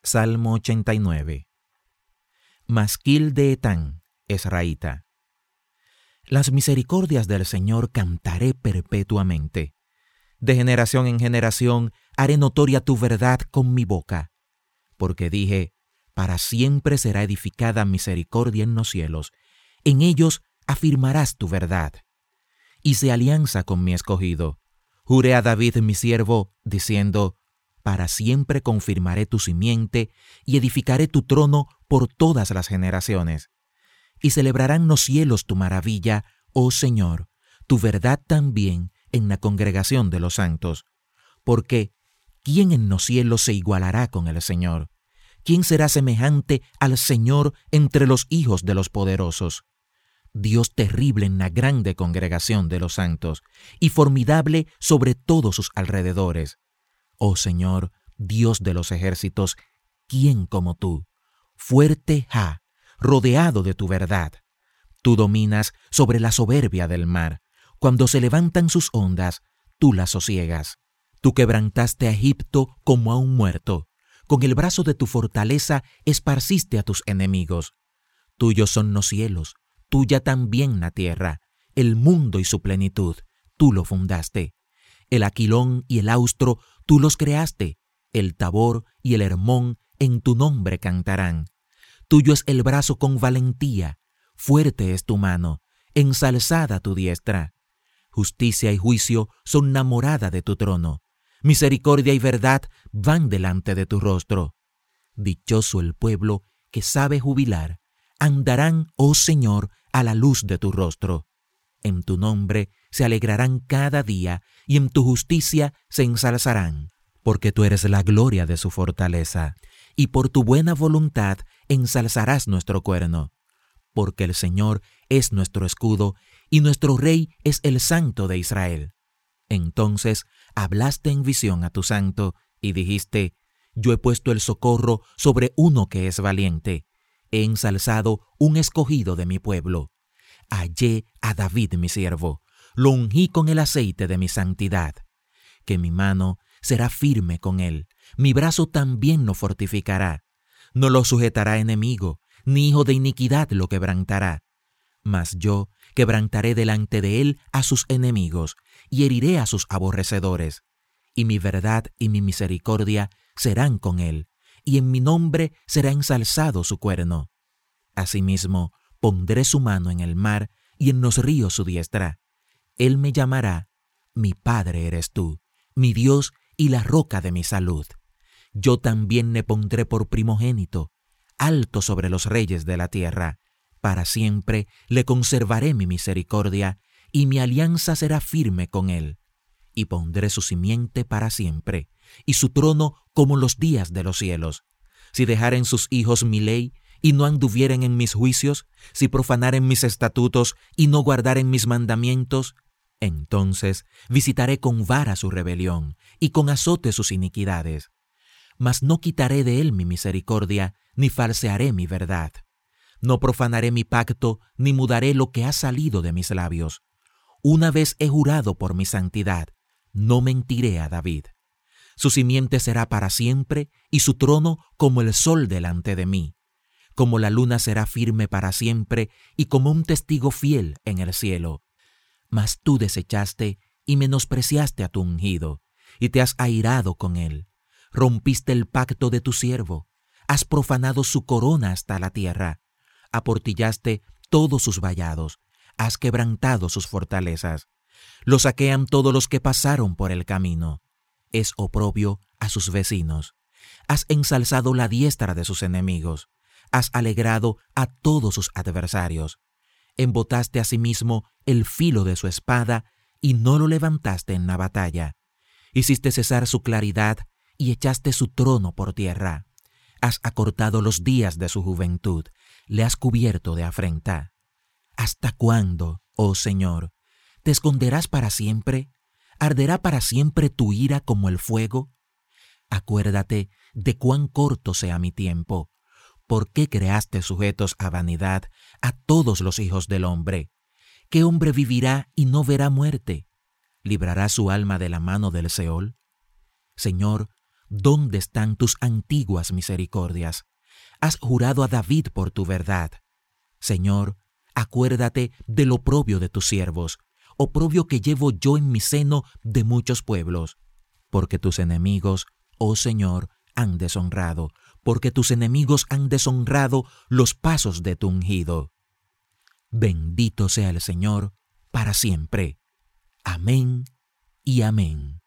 Salmo 89. Masquil de Etán, Esraíta. Las misericordias del Señor cantaré perpetuamente. De generación en generación haré notoria tu verdad con mi boca. Porque dije, para siempre será edificada misericordia en los cielos. En ellos afirmarás tu verdad. Hice alianza con mi escogido. Juré a David mi siervo, diciendo, para siempre confirmaré tu simiente y edificaré tu trono por todas las generaciones. Y celebrarán los cielos tu maravilla, oh Señor, tu verdad también en la congregación de los santos. Porque, ¿quién en los cielos se igualará con el Señor? ¿Quién será semejante al Señor entre los hijos de los poderosos? Dios terrible en la grande congregación de los santos, y formidable sobre todos sus alrededores. Oh Señor, Dios de los ejércitos, ¿quién como tú? Fuerte Jah, rodeado de tu verdad. Tú dominas sobre la soberbia del mar. Cuando se levantan sus ondas, tú las sosiegas. Tú quebrantaste a Egipto como a un muerto. Con el brazo de tu fortaleza esparciste a tus enemigos. Tuyos son los cielos, tuya también la tierra, el mundo y su plenitud, tú lo fundaste. El Aquilón y el Austro, tú los creaste. El Tabor y el Hermón en tu nombre cantarán. Tuyo es el brazo con valentía, fuerte es tu mano, ensalzada tu diestra. Justicia y juicio son la morada de tu trono. Misericordia y verdad van delante de tu rostro. Dichoso el pueblo que sabe jubilar. Andarán, oh Señor, a la luz de tu rostro. En tu nombre se alegrarán cada día y en tu justicia se ensalzarán, porque tú eres la gloria de su fortaleza, y por tu buena voluntad ensalzarás nuestro cuerno. Porque el Señor es nuestro escudo y nuestro Rey es el Santo de Israel. Entonces hablaste en visión a tu santo y dijiste, yo he puesto el socorro sobre uno que es valiente. He ensalzado un escogido de mi pueblo. Hallé a David mi siervo, lo ungí con el aceite de mi santidad. Que mi mano será firme con él, mi brazo también lo fortificará. No lo sujetará enemigo, ni hijo de iniquidad lo quebrantará. Mas yo quebrantaré delante de él a sus enemigos, y heriré a sus aborrecedores. Y mi verdad y mi misericordia serán con él, y en mi nombre será ensalzado su cuerno. Asimismo, pondré su mano en el mar y en los ríos su diestra. Él me llamará, mi Padre eres tú, mi Dios y la roca de mi salud. Yo también le pondré por primogénito, alto sobre los reyes de la tierra. Para siempre le conservaré mi misericordia, y mi alianza será firme con él. Y pondré su simiente para siempre, y su trono como los días de los cielos. Si dejaren sus hijos mi ley, y no anduvieren en mis juicios, si profanaren mis estatutos y no guardaren mis mandamientos, entonces visitaré con vara su rebelión y con azote sus iniquidades. Mas no quitaré de él mi misericordia, ni falsearé mi verdad. No profanaré mi pacto, ni mudaré lo que ha salido de mis labios. Una vez he jurado por mi santidad, no mentiré a David. Su simiente será para siempre, y su trono como el sol delante de mí. Como la luna será firme para siempre, y como un testigo fiel en el cielo. Mas tú desechaste y menospreciaste a tu ungido, y te has airado con él. Rompiste el pacto de tu siervo, has profanado su corona hasta la tierra. Aportillaste todos sus vallados, has quebrantado sus fortalezas. Lo saquean todos los que pasaron por el camino. Es oprobio a sus vecinos. Has ensalzado la diestra de sus enemigos. Has alegrado a todos sus adversarios. Embotaste asimismo el filo de su espada y no lo levantaste en la batalla. Hiciste cesar su claridad y echaste su trono por tierra. Has acortado los días de su juventud, le has cubierto de afrenta. ¿Hasta cuándo, oh Señor, te esconderás para siempre? ¿Arderá para siempre tu ira como el fuego? Acuérdate de cuán corto sea mi tiempo. ¿Por qué creaste sujetos a vanidad a todos los hijos del hombre? ¿Qué hombre vivirá y no verá muerte? ¿Librará su alma de la mano del Seol? Señor, ¿dónde están tus antiguas misericordias? Has jurado a David por tu verdad. Señor, acuérdate del oprobio de tus siervos, oprobio que llevo yo en mi seno de muchos pueblos. Porque tus enemigos, oh Señor, han deshonrado, porque tus enemigos han deshonrado los pasos de tu ungido. Bendito sea el Señor para siempre. Amén y amén.